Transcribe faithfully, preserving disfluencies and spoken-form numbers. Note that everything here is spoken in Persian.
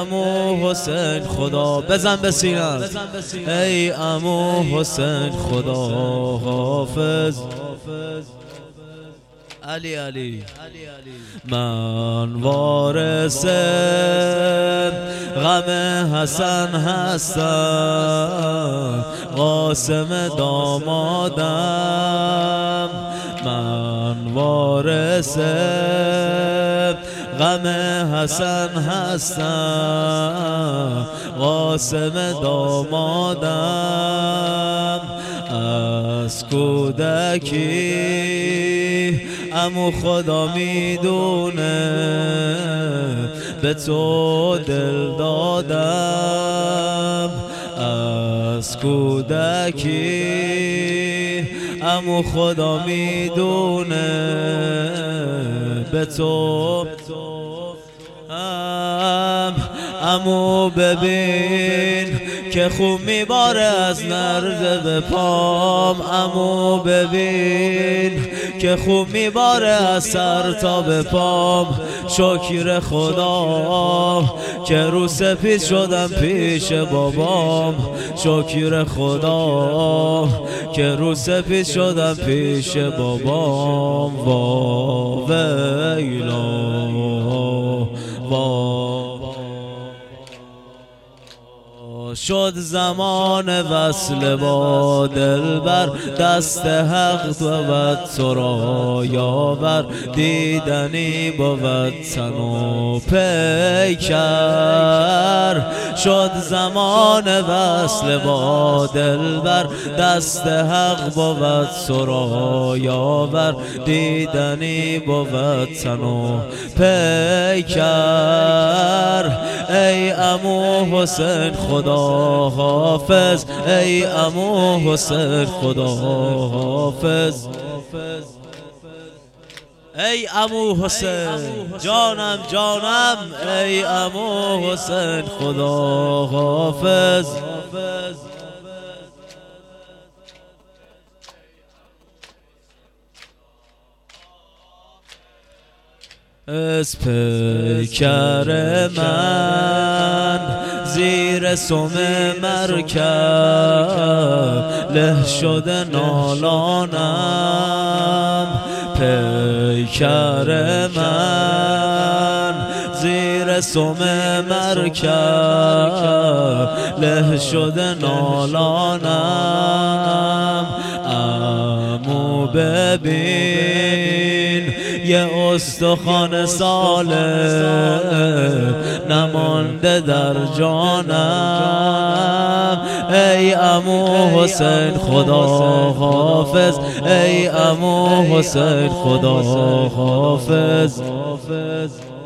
عمو حسین خدا بزن به سینم، ای عمو حسین خدا حافظ. علی علی من وارث غم حسن هستم، قاسم دامادم. من وارث غم حسن هستم، قاسم دامادم. از کودکی عمو خدا میدونه به تو دل دادم. از کودکی عمو خدا میدونه به تو هم. عمو ببین که خون میباره از نرده به پام، عمو ببین که خون میباره از سر تا به پام. شکر خدا که رو سپید شدم پیش بابام، شکر خدا که رو سپید شدم پیش بابام. وا ویلا وا شد زمان وصل با دلبر، دست حق بود تو را یاور. دیدنی بود تن و پیکر، شد زمان وصل با دلبر، دست حق بود تو را یاور. دیدنی بود تن و پیکر. ای عمو حسین خدا حافظ، ای عمو حسین خدا حافظ. ای عمو حسین جانم جانم، ای عمو حسین خدا حافظ. از پیکر من زیر سم مرکب له شده نالانم. پیکر من زیر سم مرکب له شده نالانم. عمو ببین یه استخوان سالم نمانده در جانم. ای عمو حسین خدا حافظ، ای عمو حسین خدا حافظ.